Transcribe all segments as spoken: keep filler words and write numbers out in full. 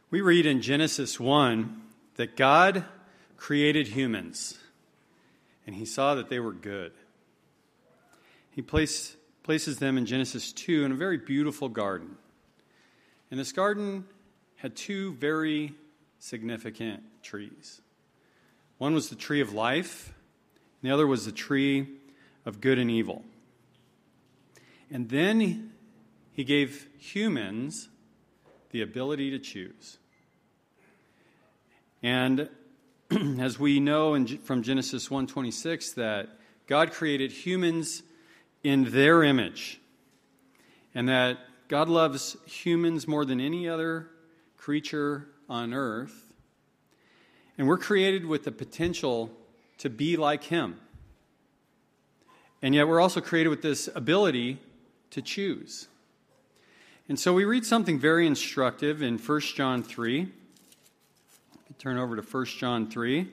We read in Genesis one that God created humans, and he saw that they were good. He place, places them in Genesis two in a very beautiful garden. And this garden had two very significant trees. One was the tree of life, and the other was the tree of good and evil. And then he gave humans the ability to choose. And as we know in, from Genesis one twenty-six that God created humans in their image, and that God loves humans more than any other creature on earth, and we're created with the potential to be like him. And yet we're also created with this ability to choose. And so we read something very instructive in First John three. Turn over to First John three.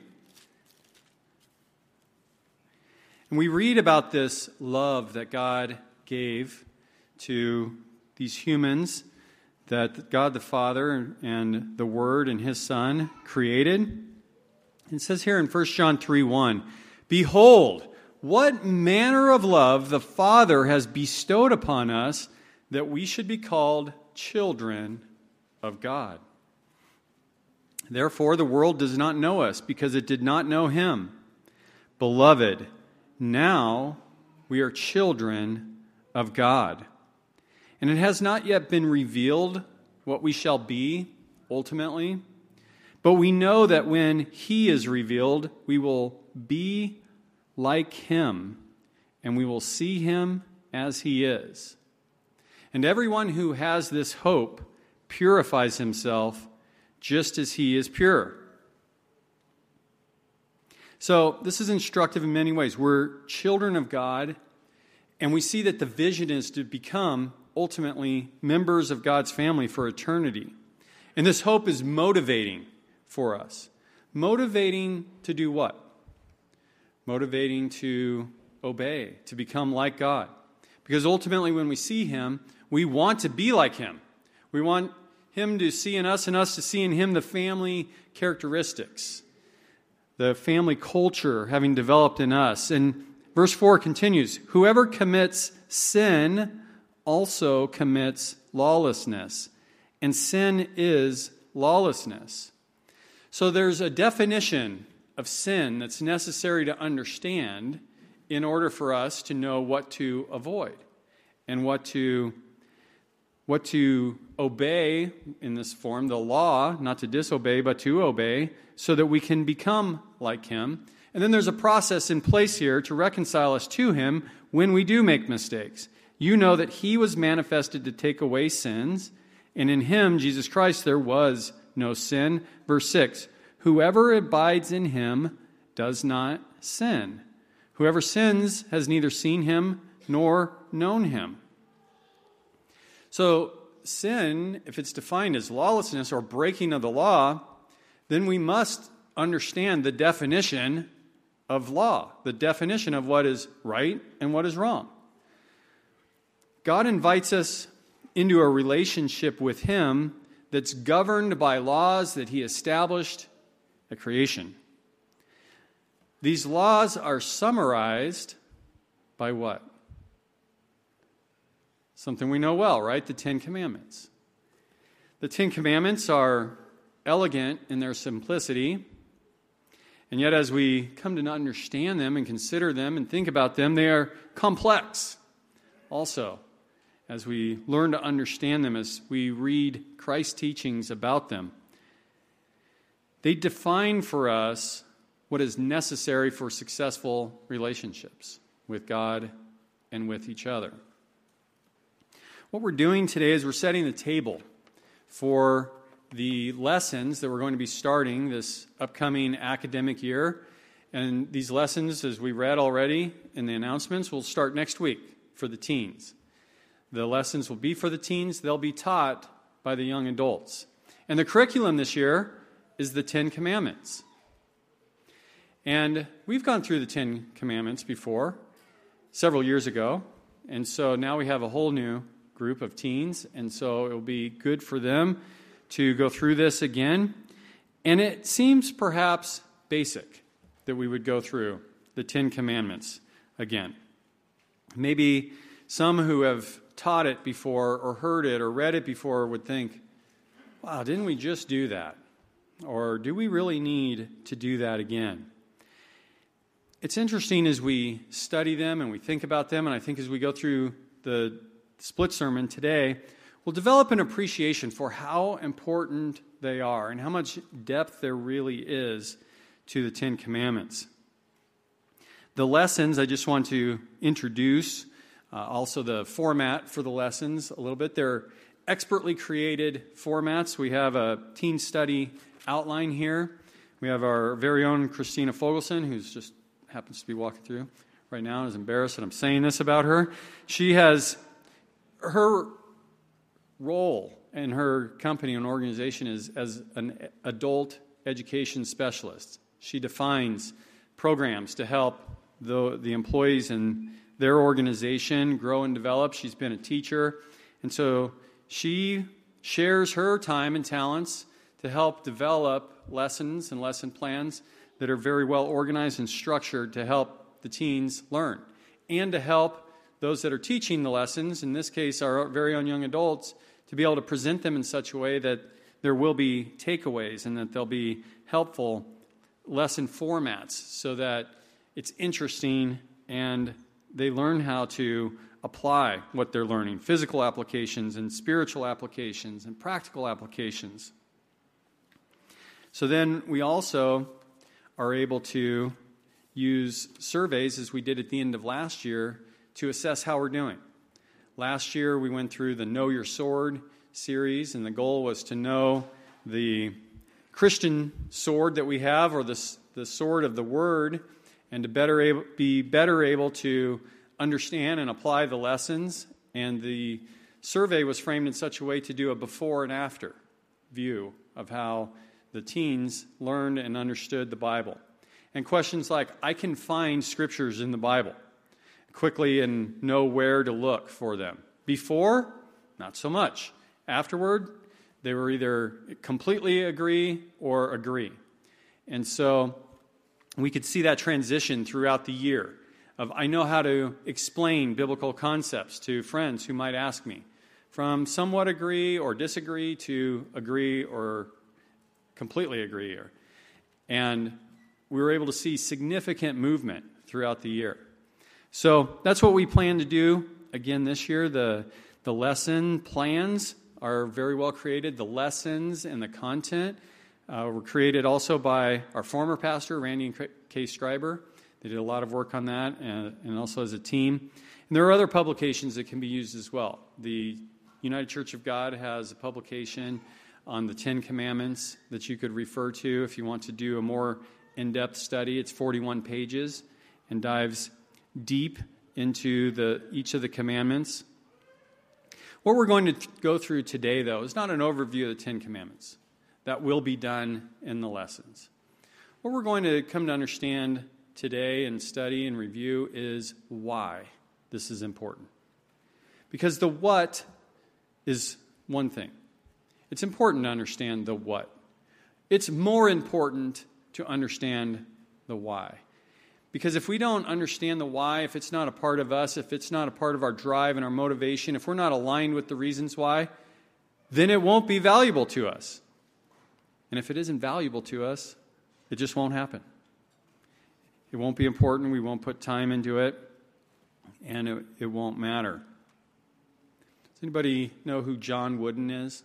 And we read about this love that God gave to these humans, that God the Father and the Word and His Son created. It says here in First John three one, "Behold, what manner of love the Father has bestowed upon us, that we should be called children of God. Therefore, the world does not know us, because it did not know Him. Beloved, now we are children of God. And it has not yet been revealed what we shall be ultimately. But we know that when He is revealed, we will be like Him, and we will see Him as He is. And everyone who has this hope purifies himself just as He is pure." So this is instructive in many ways. We're children of God, and we see that the vision is to become ultimately members of God's family for eternity. And this hope is motivating for us. Motivating to do what? Motivating to obey, to become like God. Because ultimately when we see Him, we want to be like Him. We want Him to see in us and us to see in Him the family characteristics, the family culture having developed in us. And verse four continues, "Whoever commits sin also commits lawlessness, and sin is lawlessness." So there's a definition of sin that's necessary to understand in order for us to know what to avoid and what to what to obey in this form, the law, not to disobey, but to obey, so that we can become like Him. And then there's a process in place here to reconcile us to Him when we do make mistakes. You know that He was manifested to take away sins, and in Him, Jesus Christ, there was no sin. Verse six, "Whoever abides in Him does not sin. Whoever sins has neither seen Him nor known Him." So sin, if it's defined as lawlessness or breaking of the law, then we must understand the definition of law, the definition of what is right and what is wrong. God invites us into a relationship with Him that's governed by laws that He established at creation. These laws are summarized by what? Something we know well, right? The Ten Commandments. The Ten Commandments are elegant in their simplicity, and yet as we come to understand them and consider them and think about them, they are complex also, as we learn to understand them, as we read Christ's teachings about them. They define for us what is necessary for successful relationships with God and with each other. What we're doing today is we're setting the table for the lessons that we're going to be starting this upcoming academic year. And these lessons, as we read already in the announcements, will start next week for the teens. The lessons will be for the teens. They'll be taught by the young adults. And the curriculum this year is the Ten Commandments. And we've gone through the Ten Commandments before, several years ago. And so now we have a whole new group of teens, and so it will be good for them to go through this again. And it seems perhaps basic that we would go through the Ten Commandments again. Maybe some who have taught it before or heard it or read it before would think, wow, didn't we just do that? Or do we really need to do that again? It's interesting as we study them and we think about them, and I think as we go through the split sermon today, we'll develop an appreciation for how important they are and how much depth there really is to the Ten Commandments. The lessons, I just want to introduce, uh, also the format for the lessons a little bit. They're expertly created formats. We have a teen study outline here. We have our very own Christina Fogelson, who's just happens to be walking through right now and is embarrassed that I'm saying this about her. She has her role in her company and organization is as an adult education specialist. She defines programs to help the, the employees in their organization grow and develop. She's been a teacher, and so she shares her time and talents to help develop lessons and lesson plans that are very well organized and structured to help the teens learn and to help those that are teaching the lessons, in this case our very own young adults, to be able to present them in such a way that there will be takeaways and that they'll be helpful lesson formats so that it's interesting and they learn how to apply what they're learning, physical applications and spiritual applications and practical applications. So then we also are able to use surveys, as we did at the end of last year, to assess how we're doing. Last year we went through the Know Your Sword series, and the goal was to know the Christian sword that we have, or the, the sword of the Word, and to better able, be better able to understand and apply the lessons. And the survey was framed in such a way to do a before and after view of how the teens learned and understood the Bible. And questions like, I can find scriptures in the Bible quickly and know where to look for them. Before, not so much. Afterward, they were either completely agree or agree. And so we could see that transition throughout the year of I know how to explain biblical concepts to friends who might ask me, from somewhat agree or disagree to agree or completely agree. And we were able to see significant movement throughout the year. So that's what we plan to do again this year. The, the lesson plans are very well created. The lessons and the content uh, were created also by our former pastor, Randy and Kay Schreiber. They did a lot of work on that, and, and also as a team. And there are other publications that can be used as well. The United Church of God has a publication on the Ten Commandments that you could refer to if you want to do a more in-depth study. It's forty-one pages and dives deep into the each of the commandments. What we're going to go through today, though, is not an overview of the Ten Commandments. That will be done in the lessons. What we're going to come to understand today and study and review is why this is important. Because the what is one thing. It's important to understand the what. It's more important to understand the why. Because if we don't understand the why, if it's not a part of us, if it's not a part of our drive and our motivation, if we're not aligned with the reasons why, then it won't be valuable to us. And if it isn't valuable to us, it just won't happen. It won't be important, we won't put time into it, and it, it won't matter. Does anybody know who John Wooden is?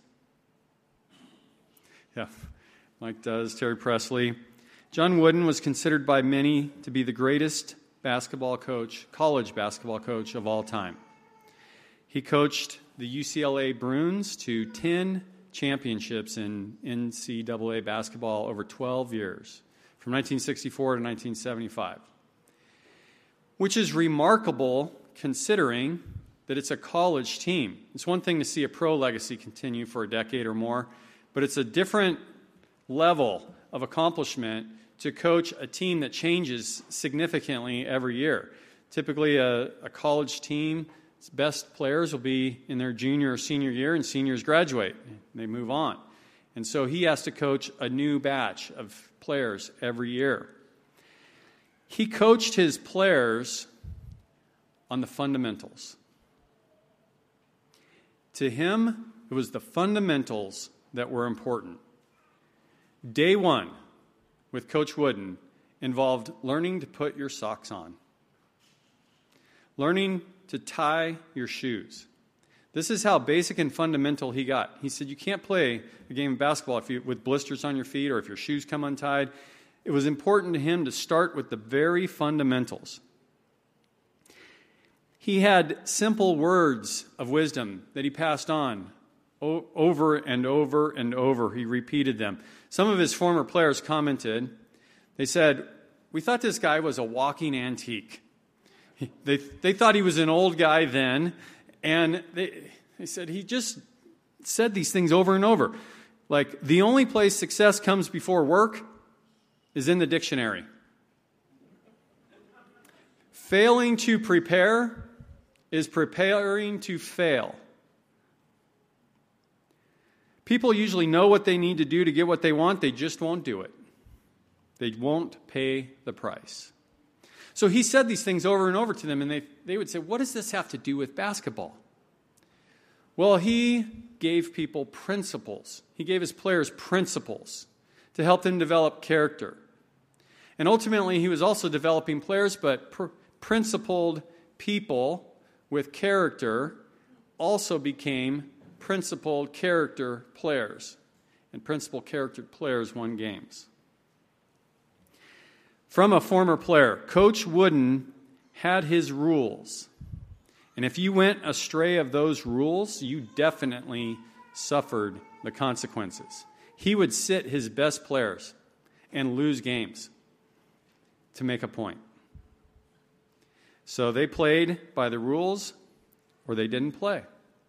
Yeah, Mike does, Terry Presley. John Wooden was considered by many to be the greatest basketball coach, college basketball coach of all time. He coached the U C L A Bruins to ten championships in N C double A basketball over twelve years, from nineteen sixty-four to nineteen seventy-five, which is remarkable considering that it's a college team. It's one thing to see a pro legacy continue for a decade or more, but it's a different level of accomplishment to coach a team that changes significantly every year. Typically, a, a college team, its best players will be in their junior or senior year, and seniors graduate. They move on. And so he has to coach a new batch of players every year. He coached his players on the fundamentals. To him, it was the fundamentals that were important. Day one with Coach Wooden involved learning to put your socks on, learning to tie your shoes. This is how basic and fundamental he got. He said, you can't play a game of basketball if you, with blisters on your feet or if your shoes come untied. It was important to him to start with the very fundamentals. He had simple words of wisdom that he passed on o- over and over and over. He repeated them. Some of his former players commented, they said, we thought this guy was a walking antique. They, they thought he was an old guy then, and they, they said he just said these things over and over. Like, the only place success comes before work is in the dictionary. Failing to prepare is preparing to fail. People usually know what they need to do to get what they want. They just won't do it. They won't pay the price. So he said these things over and over to them, and they, they would say, what does this have to do with basketball? Well, he gave people principles. He gave his players principles to help them develop character. And ultimately, he was also developing players, but pr- principled people with character also became principled character players. And principled character players won games. From a former player, Coach Wooden had his rules. And if you went astray of those rules, you definitely suffered the consequences. He would sit his best players and lose games to make a point. So they played by the rules or they didn't play.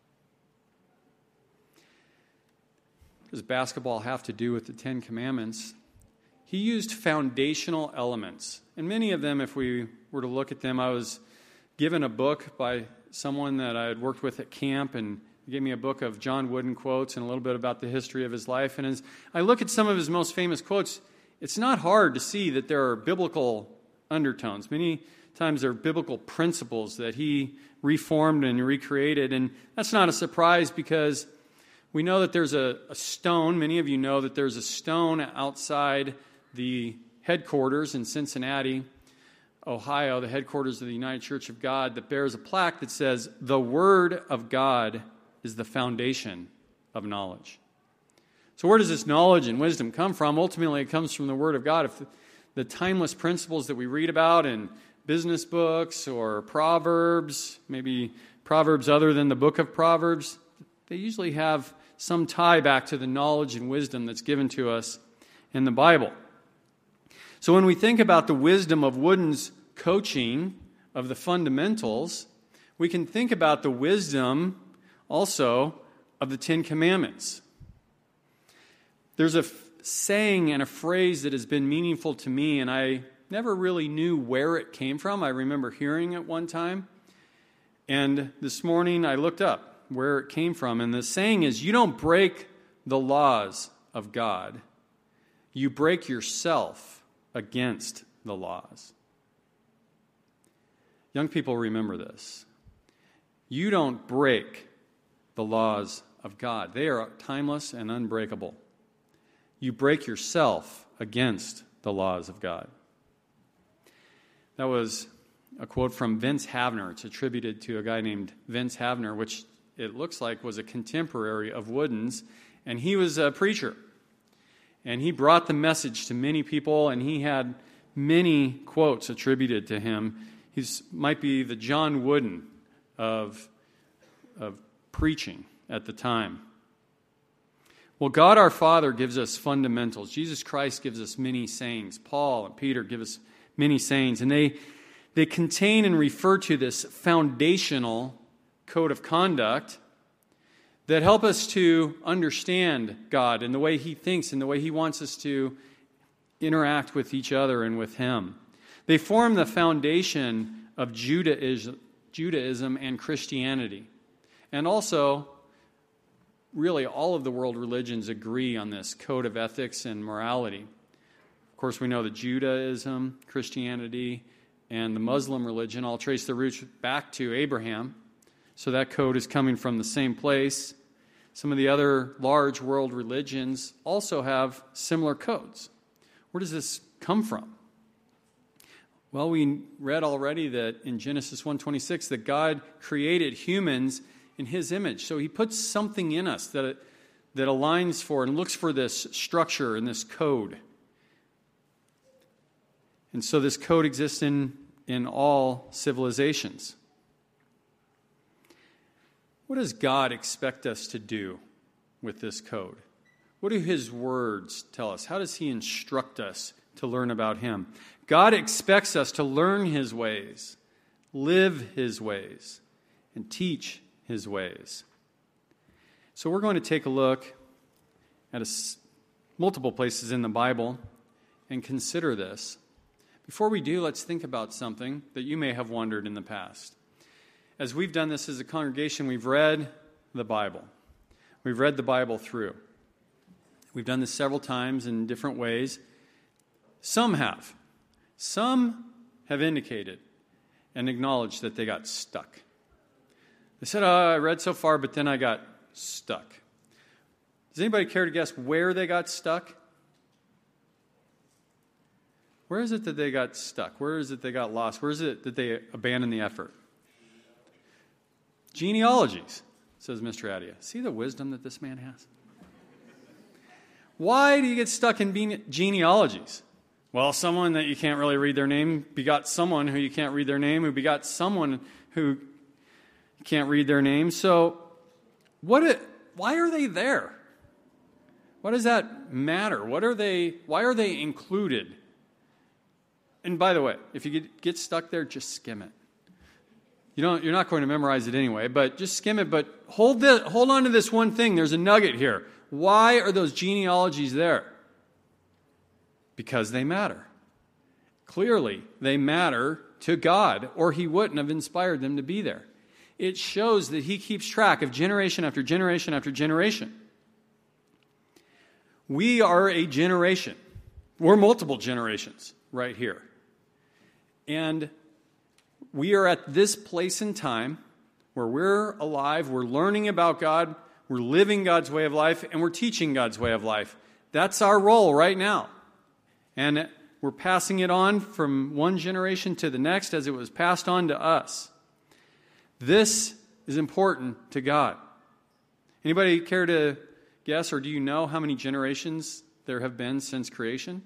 What does basketball have to do with the Ten Commandments? He used foundational elements. And many of them, if we were to look at them, I was given a book by someone that I had worked with at camp, and he gave me a book of John Wooden quotes and a little bit about the history of his life. And as I look at some of his most famous quotes, it's not hard to see that there are biblical undertones. Many times there are biblical principles that he reformed and recreated. And that's not a surprise because we know that there's a, a stone. Many of you know that there's a stone outside the headquarters in Cincinnati, Ohio, the headquarters of the United Church of God, that bears a plaque that says, the Word of God is the foundation of knowledge. So where does this knowledge and wisdom come from? Ultimately, it comes from the Word of God. If the, the timeless principles that we read about in business books or Proverbs, maybe Proverbs other than the book of Proverbs, they usually have some tie back to the knowledge and wisdom that's given to us in the Bible. So when we think about the wisdom of Wooden's coaching of the fundamentals, we can think about the wisdom also of the Ten Commandments. There's a f- saying and a phrase that has been meaningful to me, and I never really knew where it came from. I remember hearing it one time, and this morning I looked up where it came from, and the saying is, you don't break the laws of God, you break yourself against the laws. Young people, remember this. You don't break the laws of God. They are timeless and unbreakable. You break yourself against the laws of God. That was a quote from Vince Havner. It's attributed to a guy named Vince Havner, which it looks like was a contemporary of Wooden's, and he was a preacher. And he brought the message to many people, and he had many quotes attributed to him. He might be the John Wooden of, of preaching at the time. Well, God our Father gives us fundamentals. Jesus Christ gives us many sayings. Paul and Peter give us many sayings, and they, they contain and refer to this foundational code of conduct that help us to understand God and the way He thinks and the way He wants us to interact with each other and with Him. They form the foundation of Judaism, Judaism and Christianity, and also really all of the world religions agree on this code of ethics and morality. Of course, we know that Judaism, Christianity, and the Muslim religion all trace their roots back to Abraham. So that code is coming from the same place. Some of the other large world religions also have similar codes. Where does this come from? Well, we read already that in Genesis one twenty-six that God created humans in his image. So he puts something in us that, that aligns for and looks for this structure and this code. And so this code exists in, in all civilizations. What does God expect us to do with this code? What do his words tell us? How does he instruct us to learn about him? God expects us to learn his ways, live his ways, and teach his ways. So we're going to take a look at a, multiple places in the Bible and consider this. Before we do, let's think about something that you may have wondered in the past. As we've done this as a congregation, we've read the Bible. We've read the Bible through. We've done this several times in different ways. Some have. Some have indicated and acknowledged that they got stuck. They said, oh, I read so far, but then I got stuck. Does anybody care to guess where they got stuck? Where is it that they got stuck? Where is it they got lost? Where is it that they abandoned the effort? Genealogies, says Mister Adia. See the wisdom that this man has? Why do you get stuck in genealogies? Well, someone that you can't really read their name begot someone who you can't read their name, who begot someone who you can't read their name. So what? It, why are they there? What does that matter? What are they? Why are they included? And by the way, if you get, get stuck there, just skim it. You don't, you're not going to memorize it anyway, but just skim it. But hold, the, hold on to this one thing. There's a nugget here. Why are those genealogies there? Because they matter. Clearly, they matter to God, or he wouldn't have inspired them to be there. It shows that he keeps track of generation after generation after generation. We are a generation. We're multiple generations right here. And we are at this place in time where we're alive, we're learning about God, we're living God's way of life, and we're teaching God's way of life. That's our role right now. And we're passing it on from one generation to the next as it was passed on to us. This is important to God. Anybody care to guess, or do you know how many generations there have been since creation?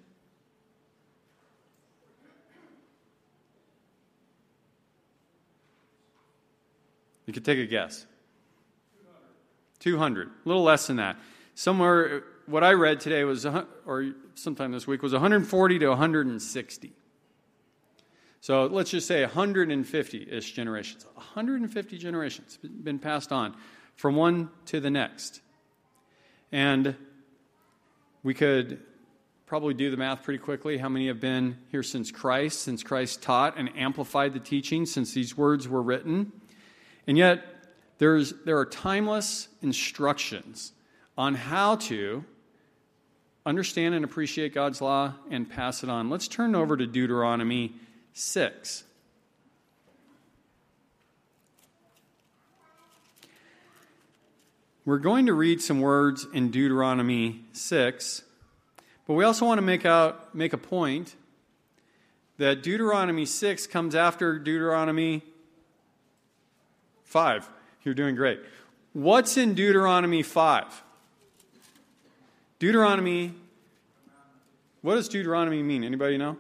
You could take a guess. two hundred. A little less than that. Somewhere, what I read today was, or sometime this week, was one hundred forty to one hundred sixty. So let's just say one hundred fifty-ish generations. one hundred fifty generations been passed on from one to the next. And we could probably do the math pretty quickly. How many have been here since Christ, since Christ taught and amplified the teaching, since these words were written? And yet, there's, there are timeless instructions on how to understand and appreciate God's law and pass it on. Let's turn over to Deuteronomy six. We're going to read some words in Deuteronomy six, but we also want to make out make a point that Deuteronomy six comes after Deuteronomy five. You're doing great. What's in Deuteronomy five? Deuteronomy, what does Deuteronomy mean? Anybody know?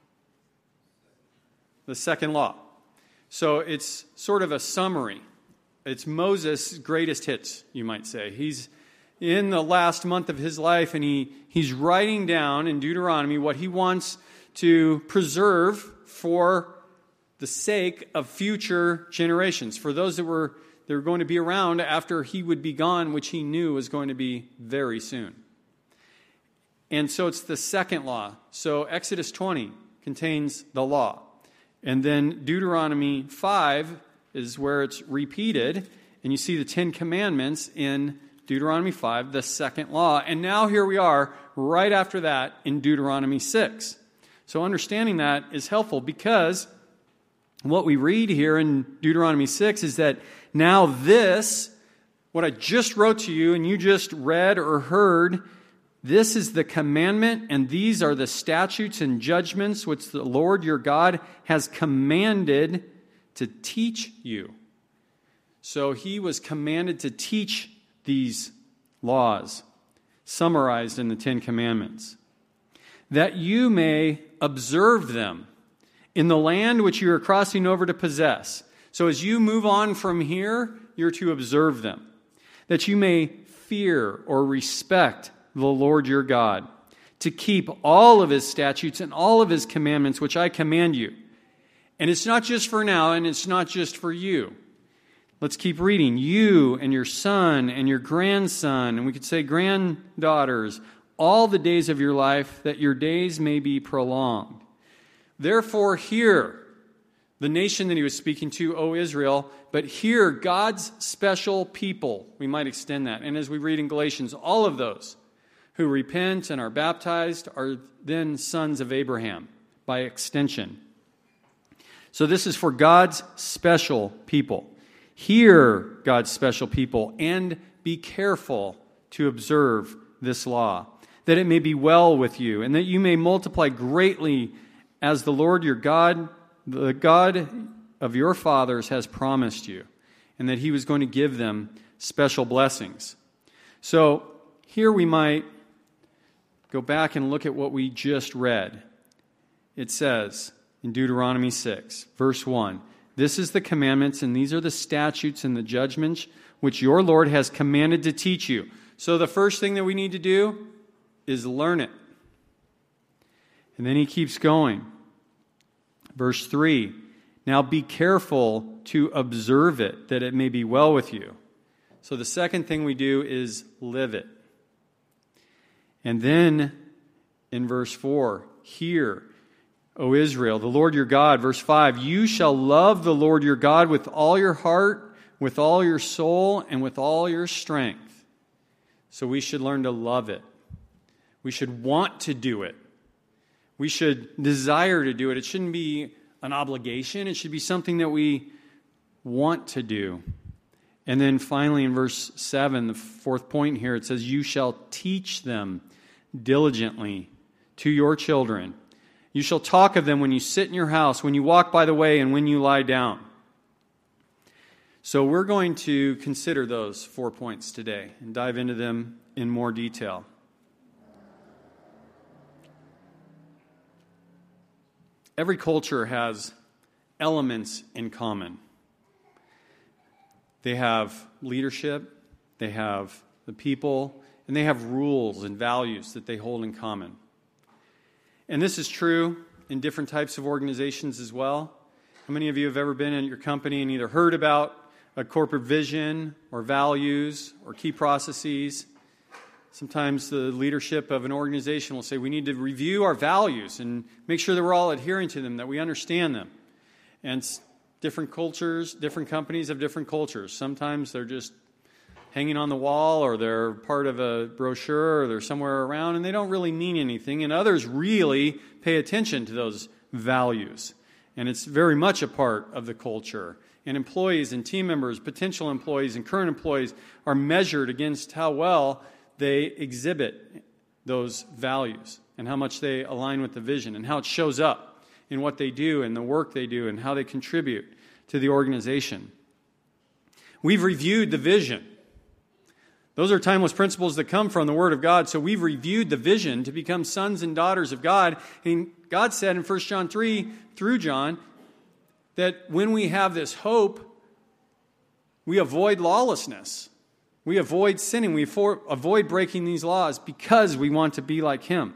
The second law. So it's sort of a summary. It's Moses' greatest hits, you might say. He's in the last month of his life, and he, he's writing down in Deuteronomy what he wants to preserve for the sake of future generations, for those that were, that were going to be around after he would be gone, which he knew was going to be very soon. And so it's the second law. So Exodus twenty contains the law. And then Deuteronomy five is where it's repeated, and you see the Ten Commandments in Deuteronomy five, the second law. And now here we are, right after that, in Deuteronomy six. So understanding that is helpful because what we read here in Deuteronomy six is that now this, what I just wrote to you and you just read or heard, this is the commandment, and these are the statutes and judgments which the Lord your God has commanded to teach you. So he was commanded to teach these laws, summarized in the Ten Commandments, that you may observe them in the land which you are crossing over to possess. So as you move on from here, you're to observe them, that you may fear or respect the Lord your God, to keep all of his statutes and all of his commandments which I command you. And it's not just for now, and it's not just for you. Let's keep reading. You and your son and your grandson, and we could say granddaughters, all the days of your life, that your days may be prolonged. Therefore hear, the nation that he was speaking to, O Israel, but hear God's special people. We might extend that. And as we read in Galatians, all of those who repent and are baptized are then sons of Abraham by extension. So this is for God's special people. Hear God's special people and be careful to observe this law, that it may be well with you and that you may multiply greatly as the Lord your God, the God of your fathers, has promised you, and that he was going to give them special blessings. So here we might go back and look at what we just read. It says in Deuteronomy six, verse one, this is the commandments and these are the statutes and the judgments which your Lord has commanded to teach you. So the first thing that we need to do is learn it. And then he keeps going. Verse three, now be careful to observe it, that it may be well with you. So the second thing we do is live it. And then in verse four, hear, O Israel, the Lord your God. Verse five, you shall love the Lord your God with all your heart, with all your soul, and with all your strength. So we should learn to love it. We should want to do it. We should desire to do it. It shouldn't be an obligation. It should be something that we want to do. And then finally in verse seven, the fourth point here, it says, you shall teach them diligently to your children. You shall talk of them when you sit in your house, when you walk by the way, and when you lie down. So we're going to consider those four points today and dive into them in more detail. Every culture has elements in common. They have leadership, they have the people, and they have rules and values that they hold in common. And this is true in different types of organizations as well. How many of you have ever been in your company and either heard about a corporate vision or values or key processes? Sometimes the leadership of an organization will say, we need to review our values and make sure that we're all adhering to them, that we understand them. And different cultures, different companies have different cultures. Sometimes they're just hanging on the wall, or they're part of a brochure, or they're somewhere around, and they don't really mean anything. And others really pay attention to those values. And it's very much a part of the culture. And employees and team members, potential employees and current employees are measured against how well they exhibit those values and how much they align with the vision and how it shows up in what they do and the work they do and how they contribute to the organization. We've reviewed the vision. Those are timeless principles that come from the Word of God. So we've reviewed the vision to become sons and daughters of God. And God said in First John three, through John, that when we have this hope, we avoid lawlessness. We avoid sinning. We for, avoid breaking these laws because we want to be like Him.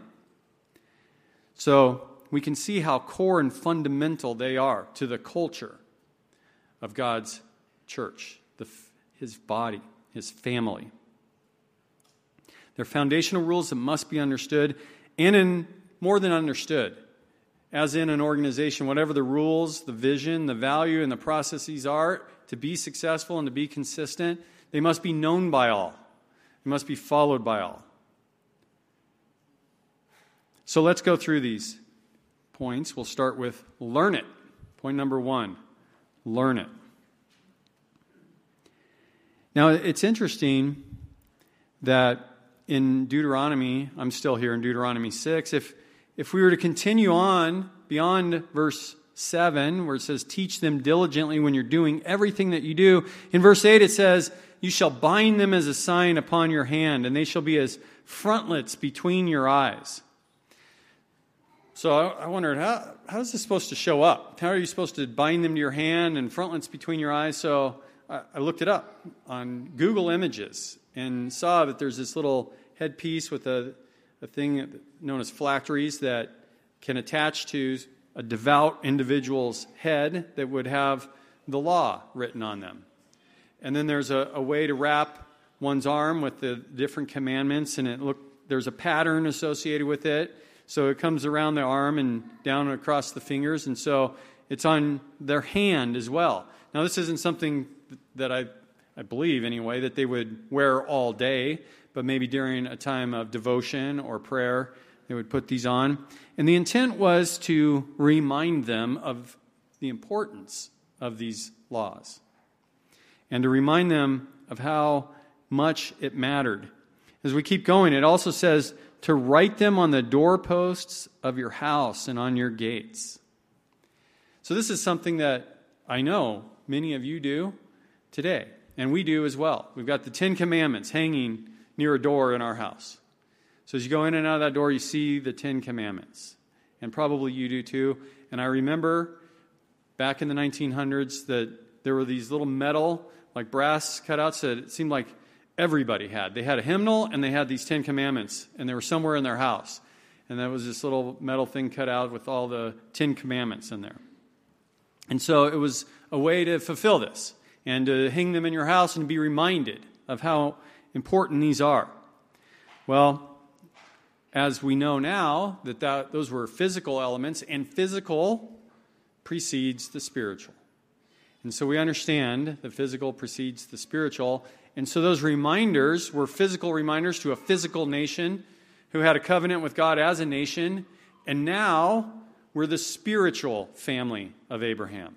So we can see how core and fundamental they are to the culture of God's church, the, His body, His family. They're foundational rules that must be understood, and in more than understood. As in an organization, whatever the rules, the vision, the value, and the processes are, to be successful and to be consistent, they must be known by all. It must be followed by all. So let's go through these points. We'll start with learn it. Point number one, learn it. Now, it's interesting that in Deuteronomy, I'm still here in Deuteronomy six, if, if we were to continue on beyond verse seven, where it says, teach them diligently when you're doing everything that you do, in verse eight it says, you shall bind them as a sign upon your hand, and they shall be as frontlets between your eyes. So I, I wondered, how, how is this supposed to show up? How are you supposed to bind them to your hand and frontlets between your eyes? So I, I looked it up on Google Images and saw that there's this little headpiece with a, a thing known as phylacteries that can attach to a devout individual's head that would have the law written on them. And then there's a, a way to wrap one's arm with the different commandments, and it look there's a pattern associated with it. So it comes around the arm and down across the fingers, and so it's on their hand as well. Now, this isn't something that I, I believe, anyway, that they would wear all day, but maybe during a time of devotion or prayer, they would put these on. And the intent was to remind them of the importance of these laws and to remind them of how much it mattered. As we keep going, it also says to write them on the doorposts of your house and on your gates. So this is something that I know many of you do today, and we do as well. We've got the Ten Commandments hanging near a door in our house. So as you go in and out of that door, you see the Ten Commandments, and probably you do too. And I remember back in the nineteen hundreds that there were these little metal, like brass cutouts that it seemed like everybody had. They had a hymnal, and they had these Ten Commandments, and they were somewhere in their house. And that was this little metal thing cut out with all the Ten Commandments in there. And so it was a way to fulfill this and to hang them in your house and be reminded of how important these are. Well, as we know now, that, that those were physical elements, and physical precedes the spiritual. And so we understand the physical precedes the spiritual. And so those reminders were physical reminders to a physical nation who had a covenant with God as a nation. And now we're the spiritual family of Abraham.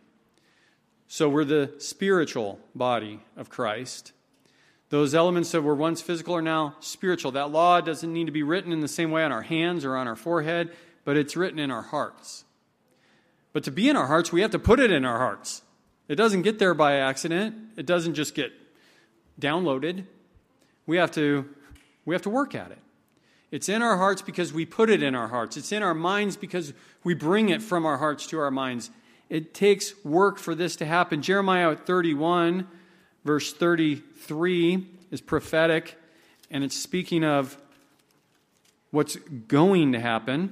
So we're the spiritual body of Christ. Those elements that were once physical are now spiritual. That law doesn't need to be written in the same way on our hands or on our forehead, but it's written in our hearts. But to be in our hearts, we have to put it in our hearts. It doesn't get there by accident. It doesn't just get downloaded. We have to, we have to work at it. It's in our hearts because we put it in our hearts. It's in our minds because we bring it from our hearts to our minds. It takes work for this to happen. Jeremiah thirty-one, verse thirty-three is prophetic, and it's speaking of what's going to happen,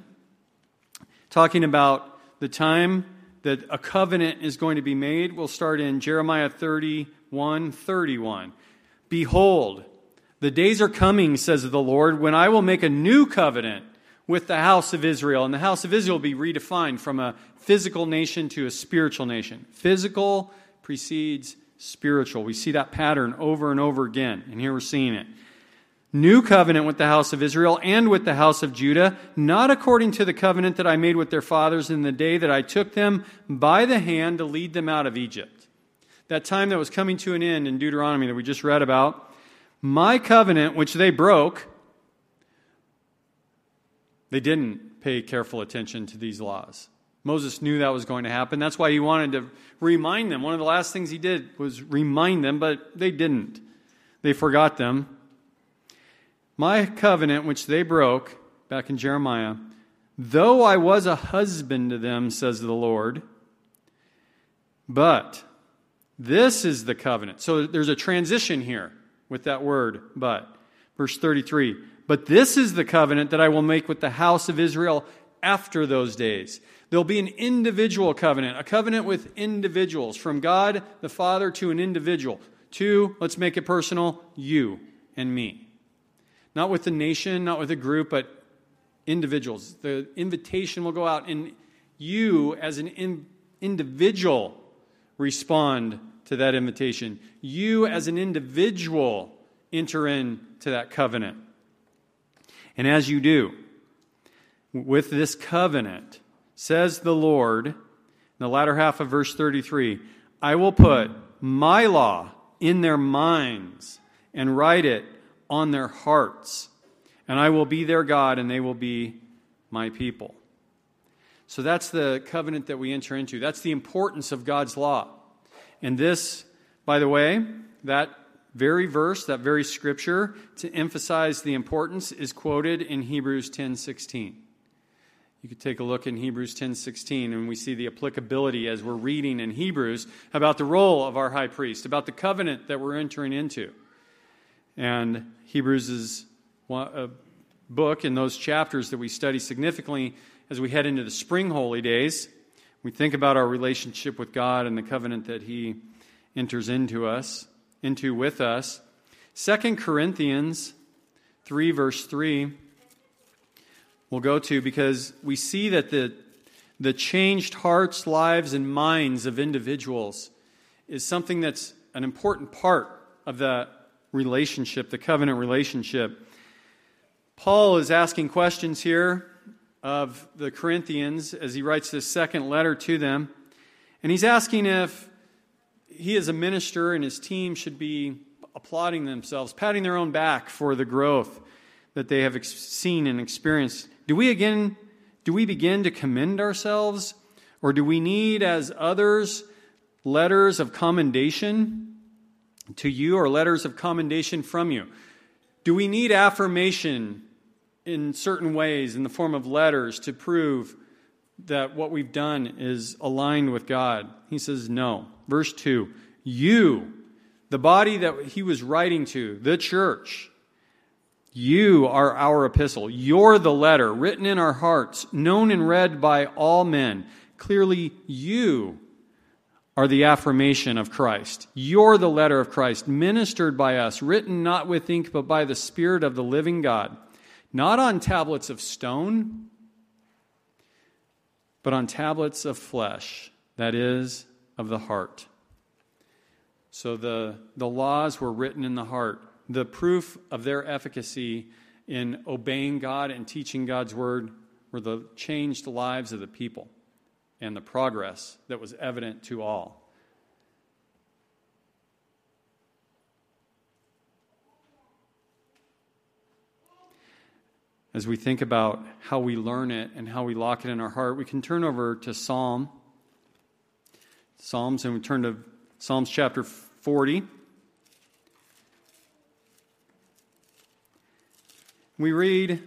talking about the time that a covenant is going to be made. We'll start in Jeremiah thirty-one, thirty-one. Behold, the days are coming, says the Lord, when I will make a new covenant with the house of Israel. And the house of Israel will be redefined from a physical nation to a spiritual nation. Physical precedes spiritual. We see that pattern over and over again, and here we're seeing it. New covenant with the house of Israel and with the house of Judah, not according to the covenant that I made with their fathers in the day that I took them by the hand to lead them out of Egypt. That time that was coming to an end in Deuteronomy that we just read about. My covenant, which they broke, they didn't pay careful attention to these laws. Moses knew that was going to happen. That's why he wanted to remind them. One of the last things he did was remind them, but they didn't. They forgot them. My covenant, which they broke, back in Jeremiah, though I was a husband to them, says the Lord, but this is the covenant. So there's a transition here with that word, but. Verse thirty-three, but this is the covenant that I will make with the house of Israel after those days. There'll be an individual covenant, a covenant with individuals, from God the Father to an individual, to, let's make it personal, you and me. Not with the nation, not with a group, but individuals. The invitation will go out, and you as an in, individual respond to that invitation. You as an individual enter into that covenant. And as you do, with this covenant, says the Lord, in the latter half of verse thirty-three, I will put my law in their minds and write it on their hearts, and I will be their God, and they will be my people. So that's the covenant that we enter into. That's the importance of God's law. And this, by the way, that very verse, that very scripture, to emphasize the importance, is quoted in Hebrews ten sixteen. You could take a look in Hebrews ten sixteen, and we see the applicability as we're reading in Hebrews about the role of our high priest, about the covenant that we're entering into. And Hebrews is a book in those chapters that we study significantly as we head into the spring holy days. We think about our relationship with God and the covenant that He enters into us, into with us. Second Corinthians three, verse three, we'll go to, because we see that the, the changed hearts, lives, and minds of individuals is something that's an important part of the relationship, the covenant relationship. Paul is asking questions here of the Corinthians as he writes this second letter to them. And he's asking if he as a minister and his team should be applauding themselves, patting their own back for the growth that they have ex- seen and experienced. Do we again, do we begin to commend ourselves, or do we need, as others, letters of commendation to you or letters of commendation from you? Do we need affirmation in certain ways in the form of letters to prove that what we've done is aligned with God? He says no. Verse two, you, the body that he was writing to, the church, you are our epistle. You're the letter written in our hearts, known and read by all men. Clearly, you are the affirmation of Christ. You're the letter of Christ, ministered by us, written not with ink, but by the Spirit of the living God, not on tablets of stone, but on tablets of flesh, that is, of the heart. So the, the laws were written in the heart. The proof of their efficacy in obeying God and teaching God's word were the changed lives of the people and the progress that was evident to all. As we think about how we learn it and how we lock it in our heart, we can turn over to Psalm. Psalms, and we turn to Psalms chapter forty. We read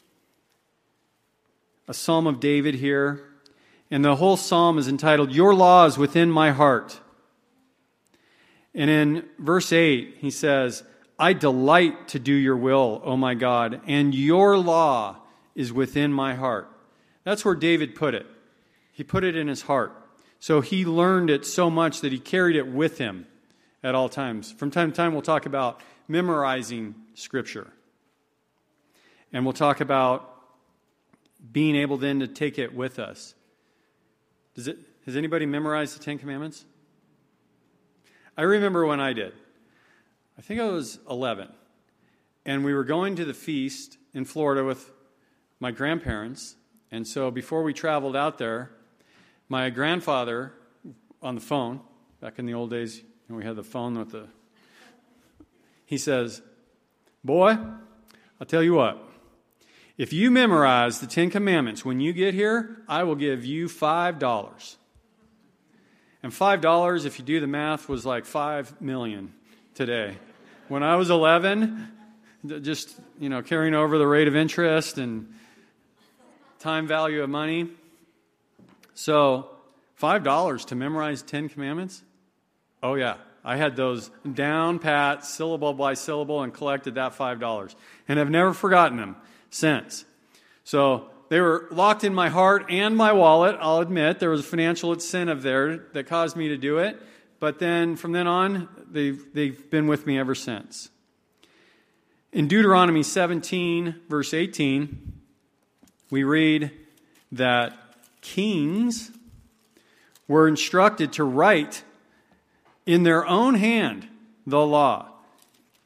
a psalm of David here, and the whole psalm is entitled, Your Law is Within My Heart. And in verse eight, he says, I delight to do your will, O my God, and your law is within my heart. That's where David put it. He put it in his heart. So he learned it so much that he carried it with him at all times. From time to time, we'll talk about memorizing Scripture. And we'll talk about being able then to take it with us. Does it, has anybody memorized the Ten Commandments? I remember when I did. I think I was eleven. And we were going to the feast in Florida with my grandparents. And so before we traveled out there, my grandfather on the phone, back in the old days, you know, we had the phone with the... He says, boy, I'll tell you what. If you memorize the Ten Commandments when you get here, I will give you five dollars. And five dollars, if you do the math, was like five million today. When I was eleven, just, you know, carrying over the rate of interest and time value of money. So, five dollars to memorize Ten Commandments? Oh, yeah. I had those down pat, syllable by syllable, and collected that five dollars. And I've never forgotten them since. So, they were locked in my heart and my wallet, I'll admit. There was a financial incentive there that caused me to do it. But then, from then on, they've, they've been with me ever since. In Deuteronomy seventeen, verse eighteen, we read that kings were instructed to write in their own hand the law.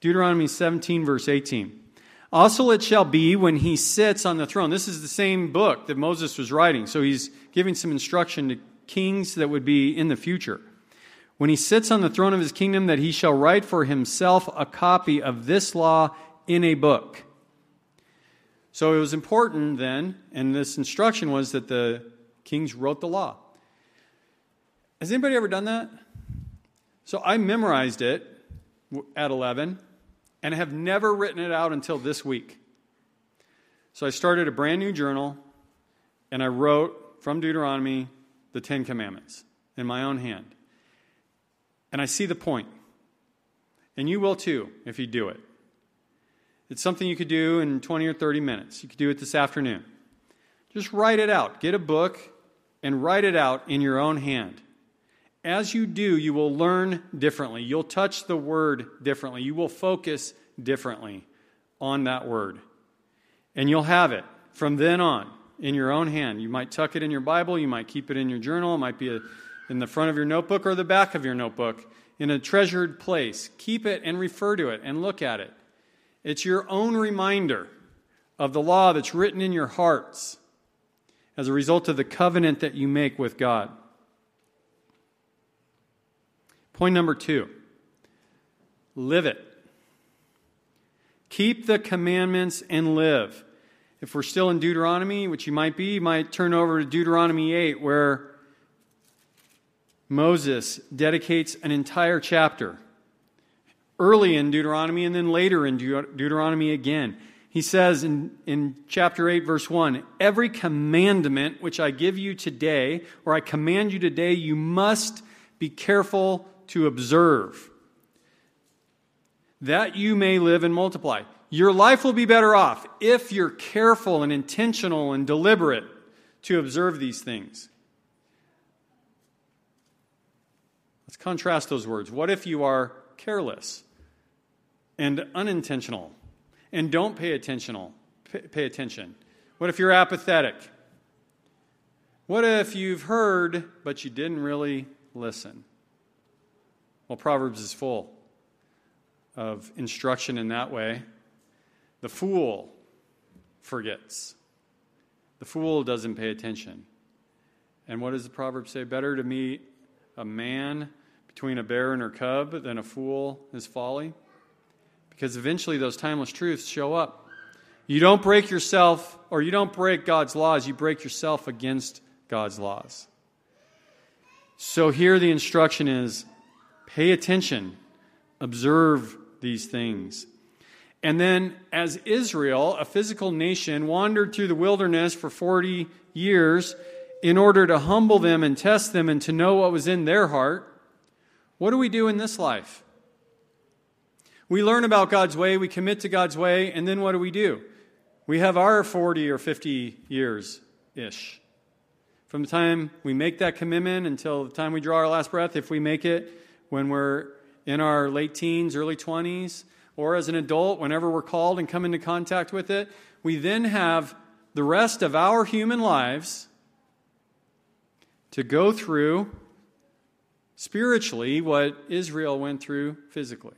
Deuteronomy seventeen, verse eighteen. Also it shall be when he sits on the throne. This is the same book that Moses was writing, so he's giving some instruction to kings that would be in the future. When he sits on the throne of his kingdom, that he shall write for himself a copy of this law in a book. So it was important then, and this instruction was that the kings wrote the law. Has anybody ever done that? So I memorized it at eleven, and have never written it out until this week. So I started a brand new journal, and I wrote from Deuteronomy the Ten Commandments in my own hand. And I see the point. And you will too, if you do it. It's something you could do in twenty or thirty minutes. You could do it this afternoon. Just write it out. Get a book and write it out in your own hand. As you do, you will learn differently. You'll touch the word differently. You will focus differently on that word. And you'll have it from then on in your own hand. You might tuck it in your Bible. You might keep it in your journal. It might be a, in the front of your notebook or the back of your notebook in a treasured place. Keep it and refer to it and look at it. It's your own reminder of the law that's written in your hearts as a result of the covenant that you make with God. Point number two, live it. Keep the commandments and live. If we're still in Deuteronomy, which you might be, you might turn over to Deuteronomy eight, where Moses dedicates an entire chapter. Early in Deuteronomy and then later in Deut- Deuteronomy again. He says in, in chapter eight, verse one, every commandment which I give you today, or I command you today, you must be careful to observe, that you may live and multiply. Your life will be better off if you're careful and intentional and deliberate to observe these things. Let's contrast those words. What if you are careless and unintentional and don't pay attentional, pay attention? What if you're apathetic? What if you've heard, but you didn't really listen? Well, Proverbs is full of instruction in that way. The fool forgets. The fool doesn't pay attention. And what does the proverb say? Better to meet a man between a bear and her cub than a fool his folly. Because eventually those timeless truths show up. You don't break yourself, or you don't break God's laws, you break yourself against God's laws. So here the instruction is, pay attention, observe these things. And then as Israel, a physical nation, wandered through the wilderness for forty years in order to humble them and test them and to know what was in their heart, what do we do in this life? We learn about God's way, we commit to God's way, and then what do we do? We have our forty or fifty years-ish. From the time we make that commitment until the time we draw our last breath, if we make it when we're in our late teens, early twenties, or as an adult, whenever we're called and come into contact with it, we then have the rest of our human lives to go through spiritually what Israel went through physically.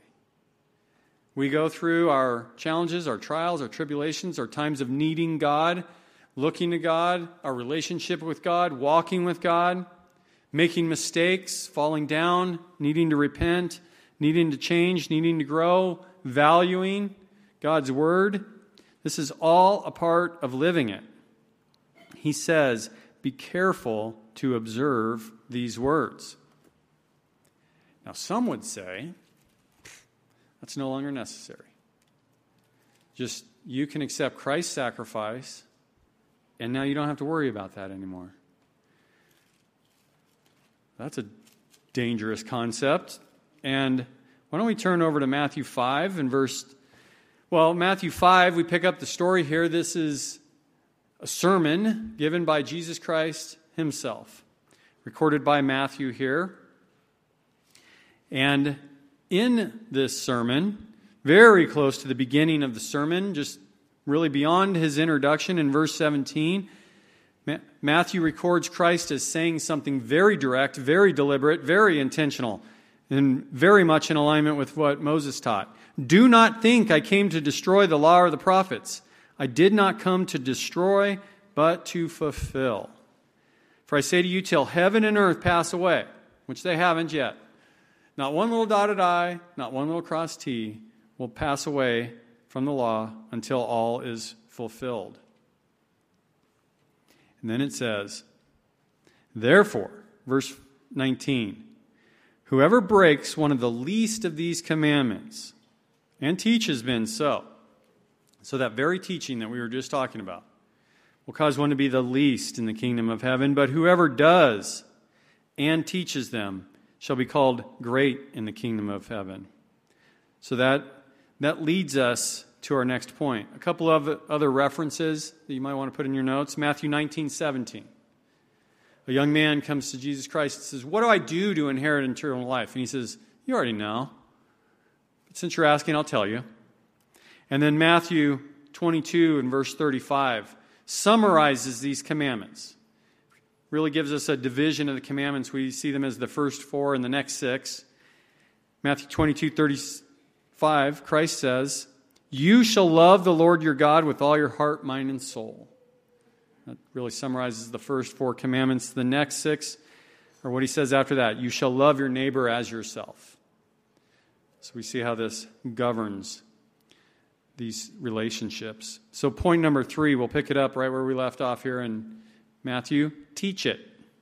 We go through our challenges, our trials, our tribulations, our times of needing God, looking to God, our relationship with God, walking with God, making mistakes, falling down, needing to repent, needing to change, needing to grow, valuing God's word. This is all a part of living it. He says, be careful to observe these words. Now, some would say, that's no longer necessary. Just, you can accept Christ's sacrifice, and now you don't have to worry about that anymore. That's a dangerous concept. And why don't we turn over to Matthew five and verse... Well, Matthew five, we pick up the story here. This is a sermon given by Jesus Christ himself, recorded by Matthew here. And in this sermon, very close to the beginning of the sermon, just really beyond his introduction in verse seventeen, Matthew records Christ as saying something very direct, very deliberate, very intentional. and very much in alignment with what Moses taught. Do not think I came to destroy the law or the prophets. I did not come to destroy, but to fulfill. For I say to you, till heaven and earth pass away, which they haven't yet, not one little dotted I, not one little crossed T will pass away from the law until all is fulfilled. And then it says, therefore, verse nineteen, whoever breaks one of the least of these commandments and teaches men so, so that very teaching that we were just talking about will cause one to be the least in the kingdom of heaven, but whoever does and teaches them shall be called great in the kingdom of heaven. So that, that leads us to our next point. A couple of other references that you might want to put in your notes. Matthew nineteen seventeen. A young man comes to Jesus Christ and says, what do I do to inherit eternal life? And he says, you already know. But since you're asking, I'll tell you. And then Matthew twenty-two and verse thirty-five summarizes these commandments. Really gives us a division of the commandments. We see them as the first four and the next six. Matthew twenty-two thirty-five, Christ says, you shall love the Lord your God with all your heart, mind, and soul. That really summarizes the first four commandments. The next six are what he says after that. You shall love your neighbor as yourself. So we see how this governs these relationships. So point number three, we'll pick it up right where we left off here in Matthew. Teach it.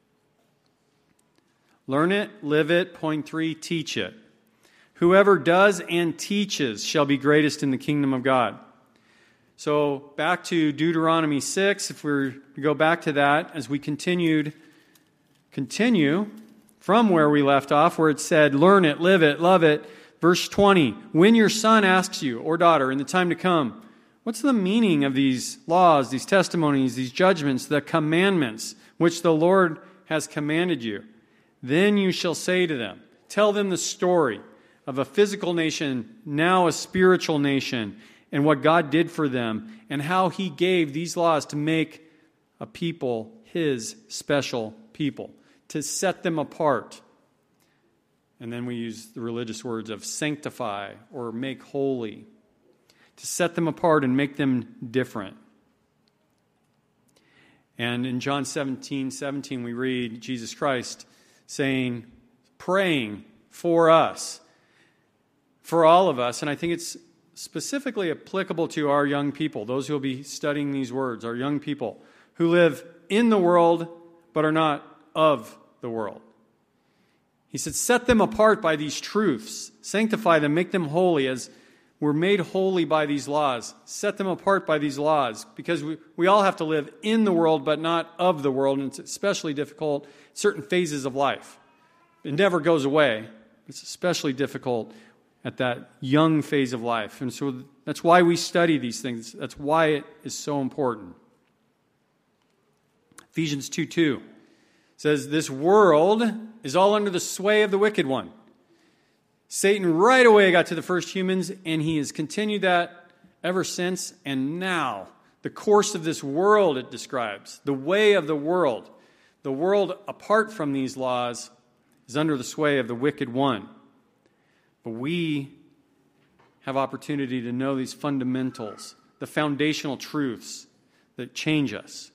Learn it, live it. Point three, teach it. Whoever does and teaches shall be greatest in the kingdom of God. So back to Deuteronomy six, if we were to go back to that as we continued, continue from where we left off, where it said, learn it, live it, love it. Verse twenty, when your son asks you, or daughter, in the time to come, what's the meaning of these laws, these testimonies, these judgments, the commandments, which the Lord has commanded you? Then you shall say to them, tell them the story of a physical nation, now a spiritual nation, and what God did for them, and how he gave these laws to make a people his special people, to set them apart. And then we use the religious words of sanctify or make holy, to set them apart and make them different. And in John seventeen seventeen, we read Jesus Christ saying, praying for us, for all of us. And I think it's specifically applicable to our young people, those who will be studying these words, our young people who live in the world but are not of the world. He said, set them apart by these truths, sanctify them, make them holy as we're made holy by these laws. Set them apart by these laws, because we, we all have to live in the world but not of the world, and it's especially difficult in certain phases of life. It never goes away. It's especially difficult at that young phase of life. And so that's why we study these things. That's why it is so important. Ephesians two two says, this world is all under the sway of the wicked one. Satan right away got to the first humans, and he has continued that ever since. And now, the course of this world, it describes, the way of the world, the world apart from these laws is under the sway of the wicked one. But we have opportunity to know these fundamentals, the foundational truths that change us.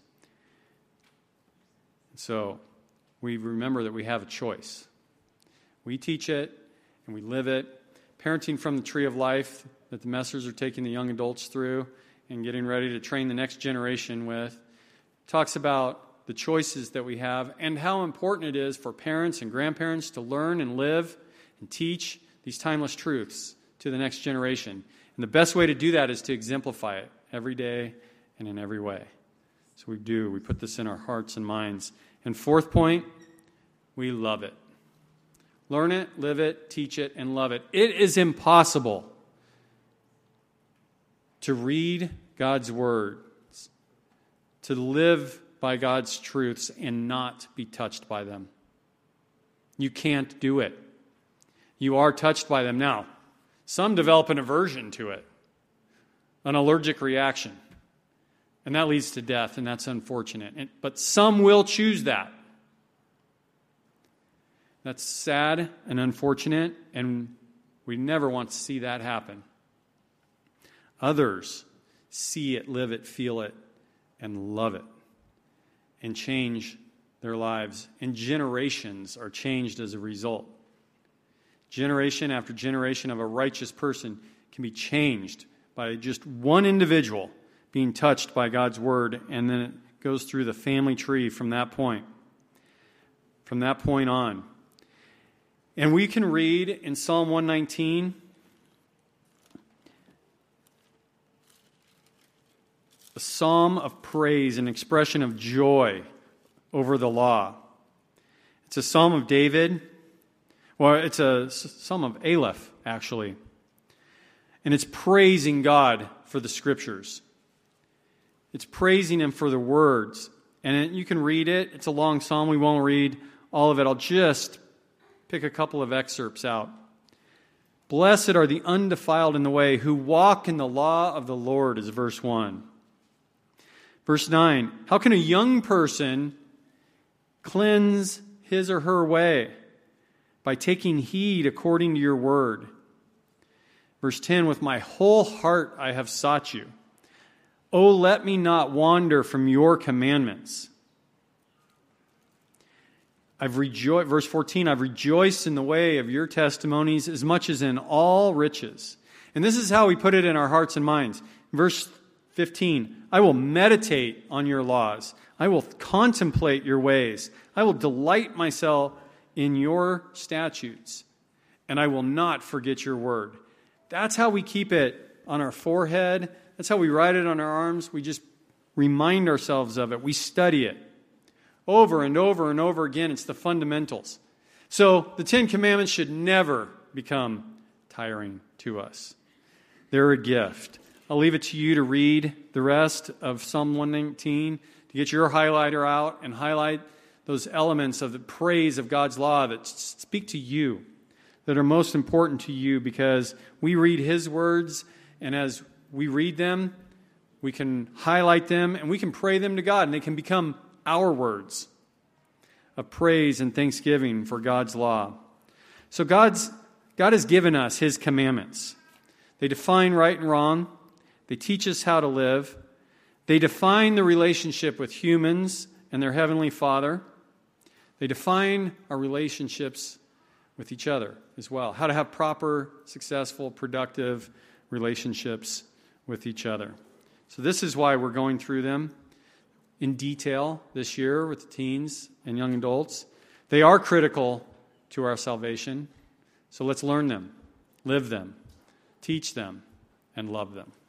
So we remember that we have a choice. We teach it and we live it. Parenting from the Tree of Life that the Messers are taking the young adults through and getting ready to train the next generation with talks about the choices that we have and how important it is for parents and grandparents to learn and live and teach these timeless truths to the next generation. And the best way to do that is to exemplify it every day and in every way. So we do. We put this in our hearts and minds. And fourth point, we love it. Learn it, live it, teach it, and love it. It is impossible to read God's words, to live by God's truths, and not be touched by them. You can't do it. You are touched by them. Now, some develop an aversion to it, an allergic reaction. And that leads to death, and that's unfortunate. But some will choose that. That's sad and unfortunate, and we never want to see that happen. Others see it, live it, feel it, and love it, and change their lives. And generations are changed as a result. Generation after generation of a righteous person can be changed by just one individual being touched by God's word, and then it goes through the family tree from that point. From that point on. And we can read in Psalm one nineteen, a psalm of praise, an expression of joy over the law. It's a psalm of David. Well, it's a psalm of Aleph, actually. And it's praising God for the Scriptures. It's praising Him for the words. And you can read it. It's a long psalm. We won't read all of it. I'll just pick a couple of excerpts out. Blessed are the undefiled in the way who walk in the law of the Lord, is verse one. Verse nine, how can a young person cleanse his or her way? By taking heed according to your word. Verse ten, with my whole heart I have sought you. Oh, let me not wander from your commandments. I've rejoiced, verse fourteen, I've rejoiced in the way of your testimonies as much as in all riches. And this is how we put it in our hearts and minds. Verse fifteen, I will meditate on your laws. I will contemplate your ways. I will delight myself in your statutes, and I will not forget your word. That's how we keep it on our forehead. That's how we write it on our arms. We just remind ourselves of it. We study it over and over and over again. It's the fundamentals. So the Ten Commandments should never become tiring to us. They're a gift. I'll leave it to you to read the rest of Psalm one nineteen, to get your highlighter out and highlight those elements of the praise of God's law that speak to you, that are most important to you, because we read His words, and as we read them, we can highlight them, and we can pray them to God, and they can become our words of praise and thanksgiving for God's law. So God's God has given us His commandments. They define right and wrong. They teach us how to live. They define the relationship with humans and their Heavenly Father. They define our relationships with each other as well. How to have proper, successful, productive relationships with each other. So this is why we're going through them in detail this year with the teens and young adults. They are critical to our salvation. So let's learn them, live them, teach them, and love them.